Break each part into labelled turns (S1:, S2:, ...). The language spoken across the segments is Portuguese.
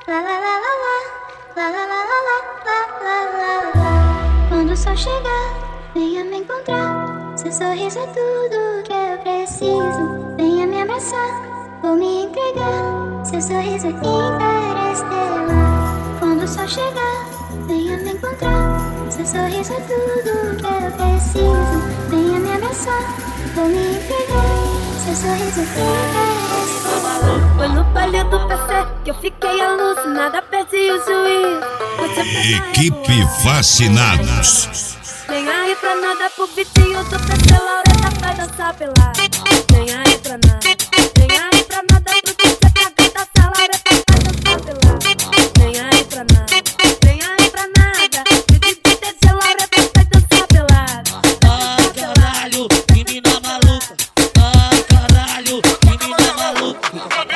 S1: lá lá lá lá lá lá lá lá lá lá lá. Quando o sol chegar, venha me encontrar. Seu sorriso é tudo que eu preciso. Venha me abraçar, vou me entregar. Seu sorriso é interestelar. Quando o sol chegar, venha me encontrar. Seu sorriso é tudo que eu preciso. Venha me abraçar, vou me entregar. Seu sorriso é interestelar.
S2: Foi no baile do PC que eu fiquei alucinada, perdi o juízo.
S3: Equipe Fascinados.
S2: Nem aí pra nada pro vizinho do PC, Laureta vai dançar pelada. Nem aí pra nada, nem aí pra nada pro PC, pra dançar, Laureta vai dançar pelada. Nem aí pra nada, nem aí pra nada, pro DJ, Laureta vai dançar pelada.
S4: Ah, caralho, menina maluca. Ah, caralho, menina maluca.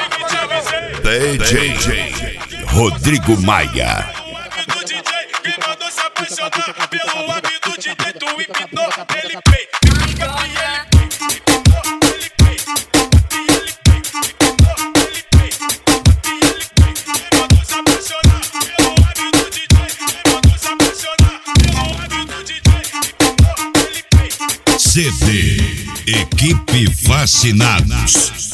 S3: DJ Rodrigo Maia.
S5: Quem mandou se apaixonar pelo homem do DJ, tu empinou, ele pei, fica e ele pei, ele pei, ele pei, ele pei, quem mandou se apaixonar pelo homem do DJ, quem mandou se apaixonar pelo homem do DJ, ele pei.
S3: CD Equipe Fascinados.